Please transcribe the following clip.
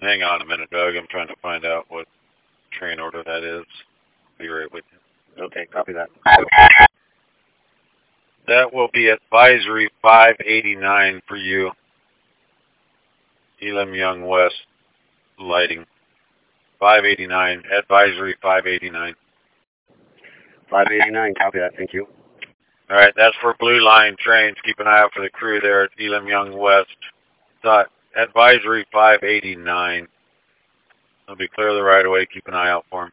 Hang on a minute, Doug. I'm trying to find out what train order that is. Be right with you. Okay, copy that. That will be advisory 589 for you. Elam Young West lighting. 589. Advisory 589. 589, copy that. Thank you. All right, that's for Blue Line trains. Keep an eye out for the crew there at Elam Young West. Advisory 589. They'll be clear of the right of way. Keep an eye out for them.